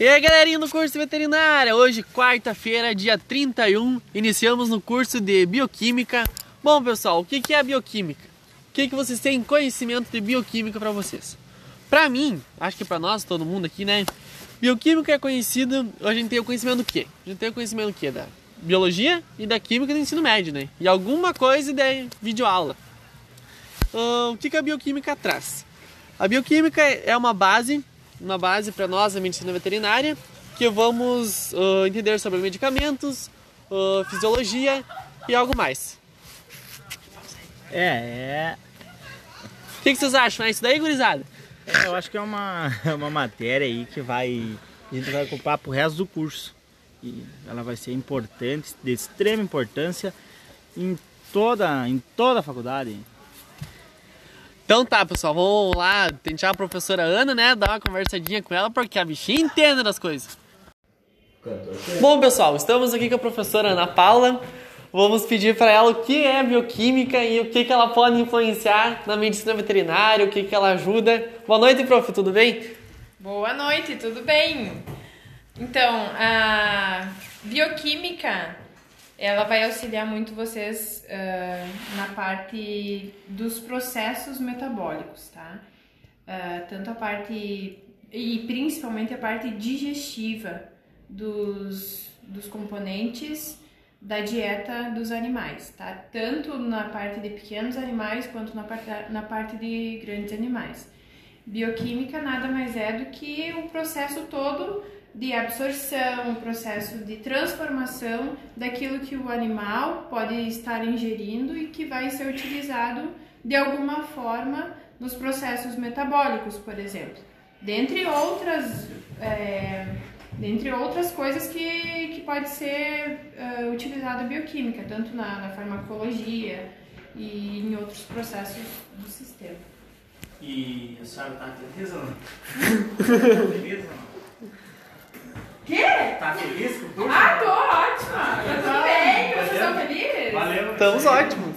E aí, galerinha do curso de veterinária, hoje quarta-feira, dia 31, iniciamos no curso de bioquímica. Bom, pessoal, o que é a bioquímica? O que vocês têm conhecimento de bioquímica para vocês? Para mim, acho que para nós, todo mundo aqui, né? Bioquímica é conhecida, a gente tem o conhecimento do quê? A gente tem o conhecimento do quê? Da biologia e da química do ensino médio, né? E alguma coisa da videoaula. O que a bioquímica traz? A bioquímica é uma base para nós, a medicina veterinária, que vamos entender sobre medicamentos, fisiologia e algo mais. O que vocês acham? É isso daí, gurizada? Eu acho que é uma matéria aí que a gente vai ocupar pro resto do curso. E ela vai ser importante, de extrema importância em toda a faculdade. Então tá, pessoal, vamos lá tentar a professora Ana, né, dar uma conversadinha com ela, porque a bichinha entende das coisas. Bom, pessoal, estamos aqui com a professora Ana Paula. Vamos pedir para ela o que é bioquímica e o que ela pode influenciar na medicina veterinária, o que ela ajuda. Boa noite, prof, tudo bem? Boa noite, tudo bem? Então, a bioquímica, ela vai auxiliar muito vocês na parte dos processos metabólicos, tá? Tanto a parte, e principalmente a parte digestiva dos componentes da dieta dos animais, tá? Tanto na parte de pequenos animais quanto na parte de grandes animais. Bioquímica nada mais é do que o processo todo de absorção, o processo de transformação daquilo que o animal pode estar ingerindo e que vai ser utilizado de alguma forma nos processos metabólicos, por exemplo. Dentre outras coisas que pode ser utilizada a bioquímica, tanto na farmacologia e em outros processos do sistema. E a senhora tá feliz ou não? Quê? Tá feliz com o curso? Tô ótima! Tá tudo bem? Vocês estão felizes? Valeu! Estamos ótimos!